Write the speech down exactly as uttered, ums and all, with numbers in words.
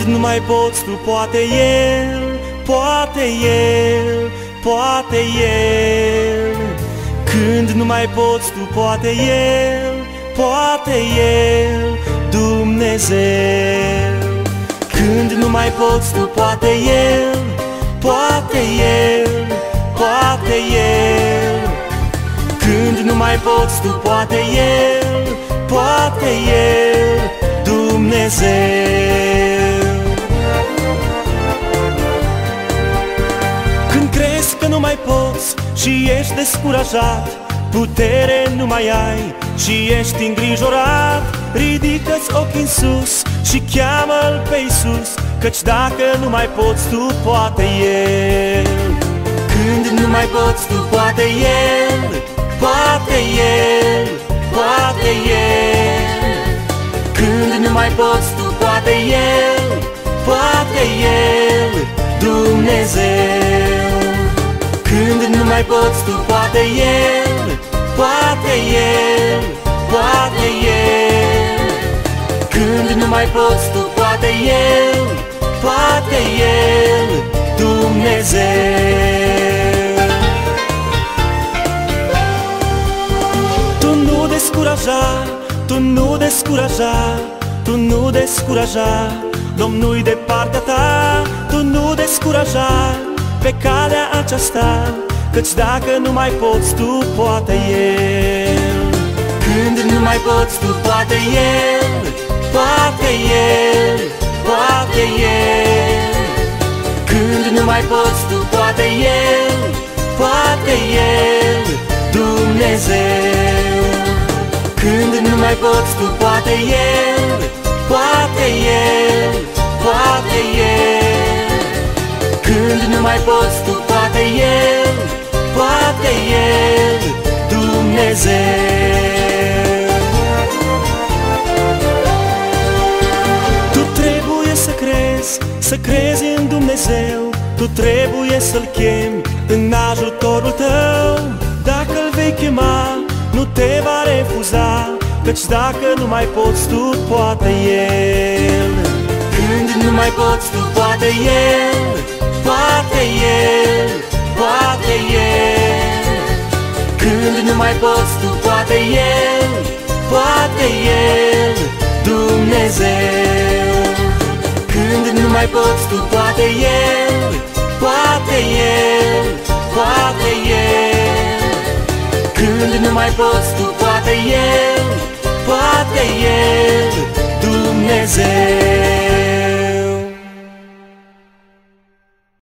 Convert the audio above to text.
nu mai poți tu, poate El, poate El, poate El. Când nu mai poți tu, poate El, poate El, Dumnezeu. Când nu mai poți tu, poate El, poate El, poate El. Când nu mai poți tu, poate El, poate El, Dumnezeu. Când crezi că nu mai poți și ești descurajat, putere nu mai ai și ești îngrijorat, ridică-ți ochii în sus și cheamă-L pe Iisus, căci dacă nu mai poți tu, poate El. Când nu mai poți tu, poate El, poate El, poate El. Când nu mai poți tu, poate El, poate El, Dumnezeu. Când nu mai poți tu, poate El, poate El, poate El. Când nu mai poți tu, poate El, poate El, Dumnezeu. Tu nu descuraja, tu nu descuraja, tu nu descuraja, Domnul-i de partea ta. Tu nu descuraja pe calea aceasta, căci dacă nu mai poți tu, poate El. Când nu mai poți tu, poate El, poate El, poate El. Când nu mai poți tu, poate El, poate El, Dumnezeu. Când nu mai poți tu, poate El, poate El, poate El. Când nu mai poți tu, poate El, poate El, Dumnezeu. Tu trebuie să crezi, să crezi în Dumnezeu. Tu trebuie să-L chemi în ajutorul tău. Dacă-L vei chema, nu te va refuza, căci dacă nu mai poți tu, poate El. Când nu mai poți tu, poate El, poate El, poate El. Când nu mai poți tu, poate El, poate El, Dumnezeu. Când nu mai poți tu, poate El, poate El, poate El. Când nu mai poți tu, poate El, poate El, Dumnezeu.